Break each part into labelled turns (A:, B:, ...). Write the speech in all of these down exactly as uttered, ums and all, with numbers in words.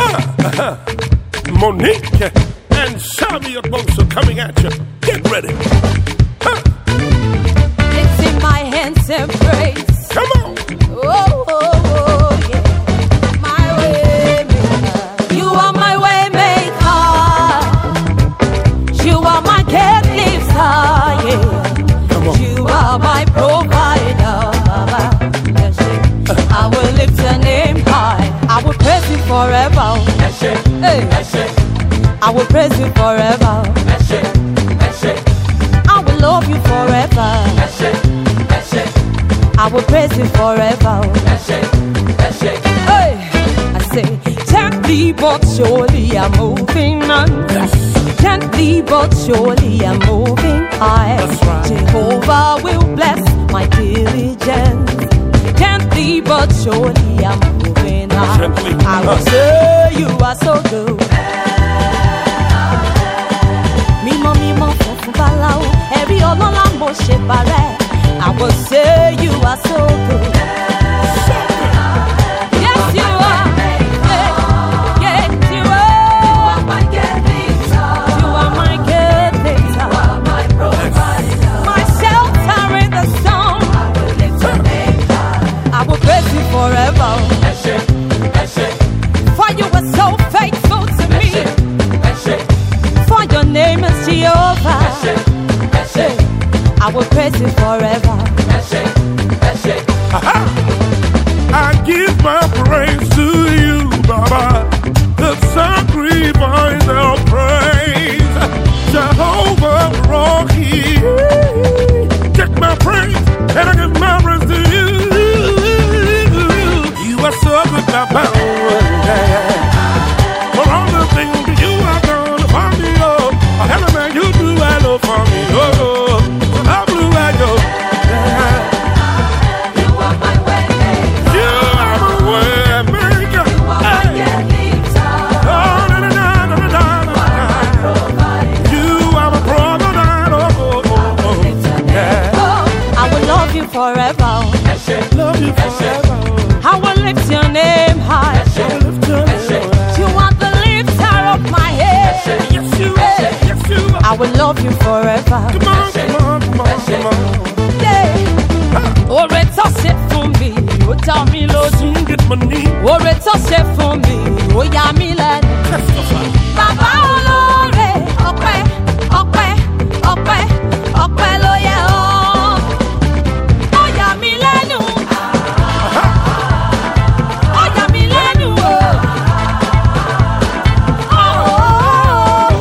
A: Uh, Monique and Xavier Bosa coming at you. Get ready. Huh.
B: It's in my hands and praise.
A: Come on.
B: Oh, oh, oh, yeah. My way maker. You are my way maker. You are my care lifter, yeah.
A: Come on.
B: You are my provider. Yes, yeah. I will lift your name high. I will praise you forever.
C: Yes, yeah.
B: Hey.
C: Yes, yeah.
B: I will praise you forever.
C: Yes, yeah. Yes, yeah.
B: I will love you forever.
C: Yes, yeah. Yes, yeah.
B: I will praise you forever.
C: Yes, yeah. Yes, yeah.
B: Hey, I say, gently but surely I'm moving on.
A: Yes.
B: Gently but surely I'm moving high.
A: That's right.
B: Jehovah will bless my diligence. Gently but surely I'm moving high.
A: Gently.
B: I will say you are so good. Mimo mimo funfun balau, every olola mo se bare. I will say you are so good. Yes, you are. Yeah, yes, you are.
C: You are my Genesis.
B: You are my good
C: You are my provider.
B: my shelter in the storm.
C: I will lift your name high.
B: I will praise you forever.
C: Yes, yeah. Yes, yeah.
B: For you were so faithful to me.
C: Yes, yeah.
B: For your name is Jehovah.
C: Yes, yeah. Yes, yeah.
B: I will praise you forever.
C: Yes, yeah. Yes, yeah.
A: Aha. I give my praise to you, Baba. The sacrifice of praise. Jehovah Rocky. Take my praise and I give my praise to you. You are so good, Baba. For all the things you have done for me, oh. Every man you do, I know for me, oh. I blew, I go.
C: You are my way maker.
A: You are my way maker.
C: You are my Genesis.
A: Oh, na, na, na, na, na, na, na.
C: Provider.
A: You are my provider. Oh, oh, oh, oh. Yeah.
B: Oh, I will love you forever.
C: Yes, yeah.
A: Love you forever.
B: I will lift your name high.
A: I will lift your name.
B: You are the lifter of my head.
A: Yes, you are. Yes, you are.
B: I will love you forever.
A: Come on, come on, come on, come on.
B: Yeah. Ore tó ṣe fún mi, ó dá mi lójú.
A: Soon get my knee.
B: Ore tó ṣe fún mi, ó yà mí lẹ́nu.
A: Testify.
B: Bàbá olóore, ọpẹ́, ọpẹ́, ọpẹ́, ọpẹ́ ló yẹ ọ́. Ó yà mí lẹ́nu. Ó yà mí lẹ́nu o. Oh, oh, oh.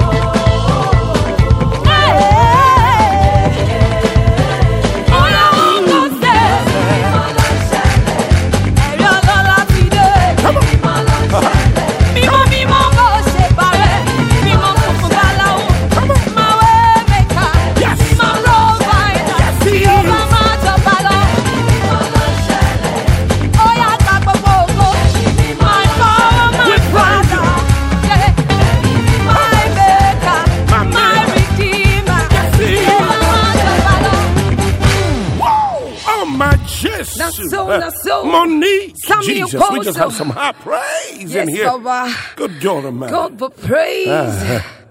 B: Hey. Ó yà wọ́n kó ṣe. Ẹ̀rí ọlọ́lá ti dé. Mímọ́ mímọ́ mo ṣe bàrẹ̀. Mímọ́ funfun báláwo. My way maker.
A: Yes.
B: My provider.
A: Yes, he
B: Ó
A: is.
B: bá máa jọba lọ. Ó yá gba gbogbo ògo. My power, my
A: With praise.
B: father. Yeah. My maker.
A: My
B: My
A: maker.
B: redeemer.
A: Yes, he is.
B: Ó bá máa jọba lọ.
A: Oh, my Jesus.
B: That's so, that's so.
A: Monique.
B: Samuel
A: Jesus, we just
B: Bosa.
A: have some high praise
B: Yes,
A: in here.
B: Baba.
A: Good God, man.
B: God, but praise.
A: Ah,